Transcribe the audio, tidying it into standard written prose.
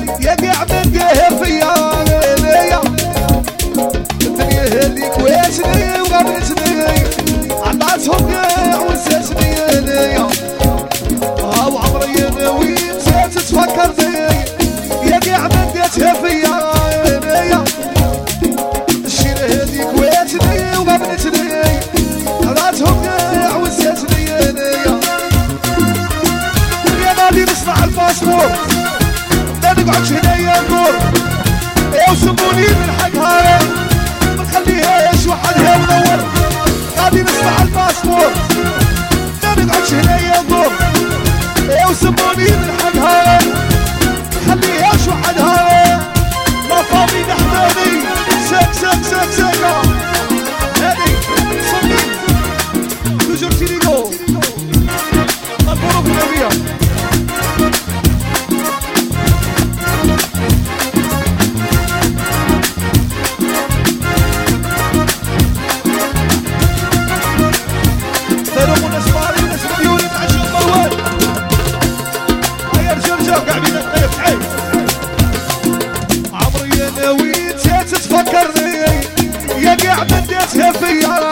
يا قاع مديه فيا ليا الدنيا هذيك ويتني وغبنتني عطاتهم قاع ونساتني ليا هاو عمري انا وانت تتفكرني يا قاع مديتها فيا ليا الشيرة هذيك ويتني وغبنتني عطاتهم قاع ونساتني ليا يا غادي نصنع الباسبور لا نقعدش هنايا ندور يا وسموني من حقها ما نخليهاش وحدها منور غادي نصنع الباسبور لا نقعدش هنايا ندور يا وسموني من حقها ما نخليهاش وحدها لا فاضي نحماني ساك ساك ساك ساكا هادي صمي توجور تيليكو نقولو في النبيه عمري انا وانت تتفكرني يا قاع مديتها فيا